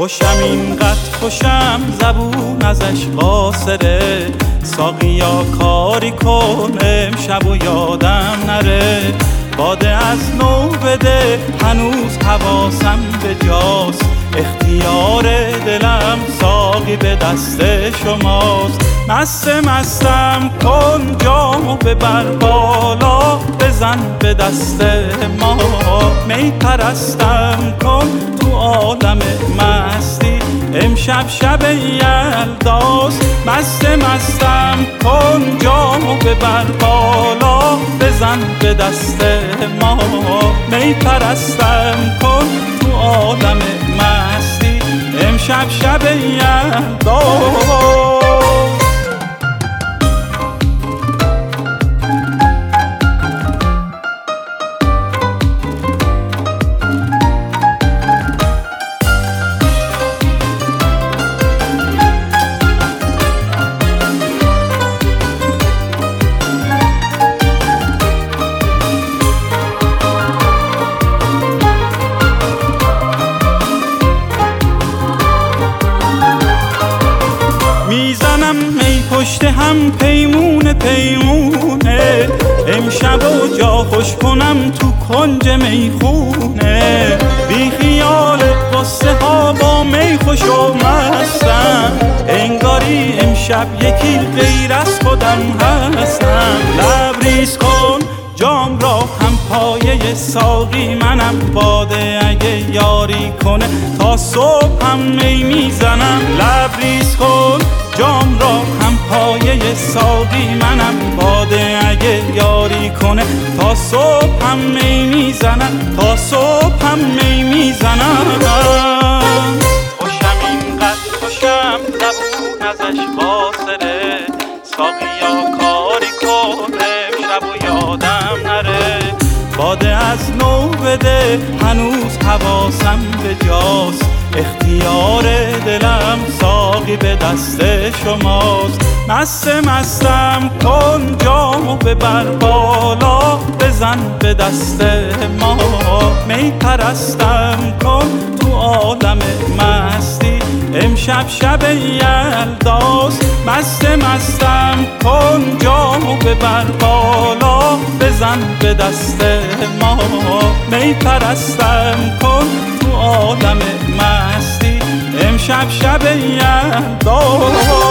خوشم اینقدر خوشم زبون ازش قاصره، ساقیا کاری کن امشب و یادم نره. باده از نو بده هنوز حواسم به جاست، اختیار دلم ساقی به دست شماست. مستم کن جامو ببر بالا، بزن به دست ما. می پرستم کن تو عالم مستی، امشب شب یلداست. مستم کن جامو ببر بالا، بزن به دست ما. می پرستم کن تو عالم مستی، امشب شب یلداست. میزنم می پشت هم پیمونه پیمونه، امشب و جا خوش کنم تو کنج میخونه. بی خیال قصه ها با می خوش و مستم، انگاری امشب یکی غیر از خودم هستم. لبریز کن جام را هم پایه ساقی منم، باده اگه یاری کنه تا صبح هم می میزنم. لبریز کن جام را هم پایه ساقی منم، باده اگه یاری کنه تا صبح هم می میزنم، تا صبح هم می میزنم. خوشم اینقدر خوشم زبون ازش قاصره، ساقیا کاری کن امشب و یادم نره. باده از نو بده هنوز حواسم به جاست، اختیار دلم ساقی به دست شماست. مستم کن جامو ببر بالا، بزن به دست ما. می پرستم کن تو عالم مستی، امشب شب یلداست. مستم کن جامو ببر بالا، بزن به دست ما. می پرستم کن تو عالم مستی، امشب شب یلداست.